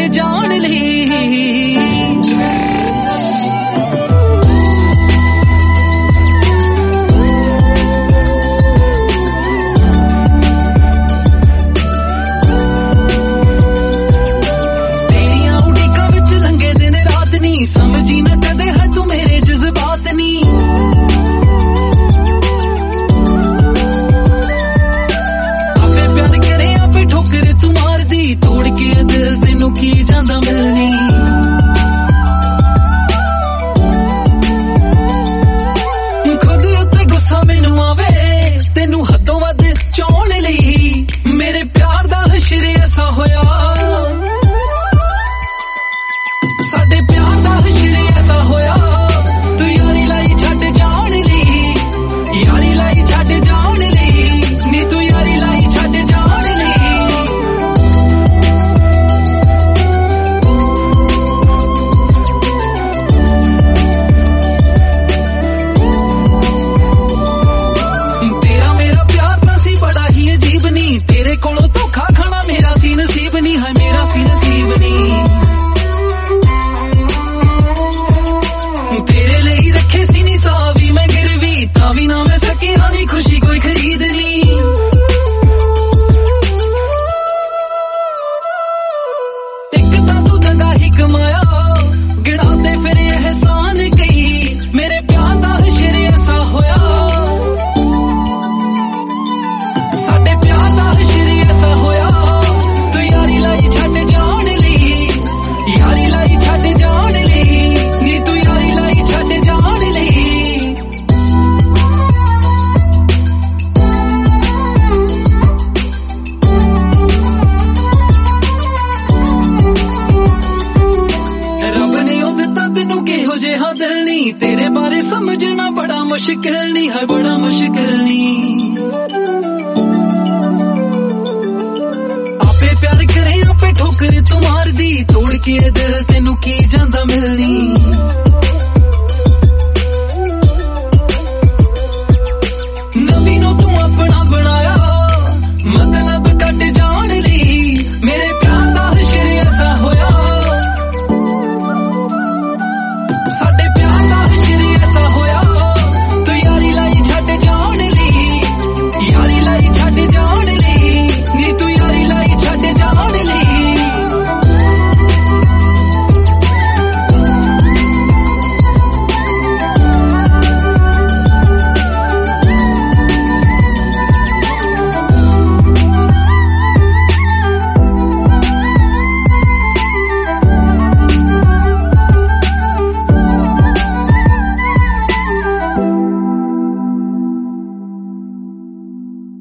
ਛੱਡ ਜਾਣ ਲਈ। ਤੇਰੀਆਂ ਉਡੀਕਾਂ ਵਿੱਚ ਲੰਘੇ ਦਿਨ ਰਾਤ ਨੀ, ਸਮਝੀ ਨਾ ਕਦੇ ਹੈ ਤੂੰ ਮੇਰੇ ਜਜ਼ਬਾਤ ਨੀ। ਆਪੇ ਪਿਆਰ ਕਰੇ ਆਪੇ ਠੋਕਰ ਤੂੰ ਮਾਰਦੀ, ਤੋੜ ਕੇ ਦਿਲ ਤੈਨੂੰ ਕੀ ਜਾਂਦਾ ਮਿਲਣੀ। ਖੁਦ ਉੱਤੇ ਗੁੱਸਾ ਮੈਨੂੰ ਆਵੇ ਤੈਨੂੰ ਹੱਦੋਂ ਵੱਧ ਚਾਹੁਣ ਲਈ। ਮੇਰੇ ਪਿਆਰ ਦਾ ਹਸ਼ਰ ਐਸਾ ਹੋਇਆ, ਸਾਡੇ ਪਿਆਰ ਦਾ ਹਸ਼ਰ ਐਸਾ ਹੋਇਆ। ਤੂੰ ਯਾਰੀ ਲਾਈ ਛੱਡ ਜਾਣ ਲਈ, ਯਾਰੀ ਲਾਈ ਛੱਡ ਜਾਣ ਲਈ ਨੀ, ਤੂੰ ਯਾਰੀ ਲਾਈ ਛੱਡ ਜਾਣ ਲਈ। ਤੇਰਾ ਮੇਰਾ ਪਿਆਰ ਤਾਂ ਸੀ ਬੜਾ ਹੀ ਅਜੀਬ ਨੀ, ਤੇਰੇ ਕੋਲੋਂ ਧੋਖਾ ਖਾਣਾ ਮੇਰਾ ਸੀ ਨਸੀਬ ਨੀ, ਹੈ ਮੇਰਾ ਸੀ ਨਸੀਬ ਨੀ। ਤੇਰੇ ਲਈ ਰੱਖੇ ਸੀ ਨੀ ਸਾਹ ਵੀ ਮੈਂ ਗਿਰਵੀ, ਤਾਂ ਵੀ ਨਾ ਮੈਂ ਸਕਿਆ ਨੀ ਖੁਸ਼ੀ ਕੋਈ ਖਰੀਦ ਲਈ। ਇੱਕ ਤਾਂ ਤੂੰ ਦਗਾ ਹੀ ਕਮਾਇਆ, ਗਿਣਾਉਂਦੇ ਫਿਰ ਅਹਿਸਾਨ ਕਈ। ਮੇਰੇ ਪਿਆਰ ਦਾ ਹਸ਼ਰ ਐਸਾ ਹੋਇਆ, ਸਾਡੇ ਪਿਆਰ ਦਾ ਹਸ਼ਰ ਐਸਾ ਹੋਇਆ। ਤੂੰ ਯਾਰੀ ਲਾਈ ਛੱਡ ਜਾਣ ਲਈ, ਯਾਰੀ ਲਾਈ ਛੱਡ ਜਾਣ ਲਈ ਨੀ, ਤੂੰ ਯਾਰੀ ਲਾਈ ਛੱਡ ਜਾਣ ਲਈ। ਰੱਬ ਨੇ ਉਹ ਦਿੱਤਾ ਤੈਨੂੰ ਕਿਹੋ ਜਿਹਾ ਦਿਲ ਨੀ, ਤੇਰੇ ਬਾਰੇ ਸਮਝਣਾ ਬੜਾ ਮੁਸ਼ਕਿਲ ਨੀ, ਹੈ ਬੜਾ ਮੁਸ਼ਕਿਲ ਨੀ। ਆਪੇ ਪਿਆਰ ਕਰੇ ਆਪੇ ਠੋਕਰ ਤੂੰ ਮਾਰਦੀ, ਤੋੜ ਕੇ ਦਿਲ ਤੈਨੂੰ ਕੀ ਜਾਂਦਾ ਮਿਲਣੀ। ਨਵੀਂ ਨੂੰ ਤੂੰ ਆਪਣਾ ਬਣਾਇਆ, ਮਤਲਬ ਕੱਟ ਜਾਣ ਲਈ। ਮੇਰੇ ਪਿਆਰ ਦਾ ਹਸ਼ਰ ਐਸਾ ਹੋਇਆ, ਸਾਡੇ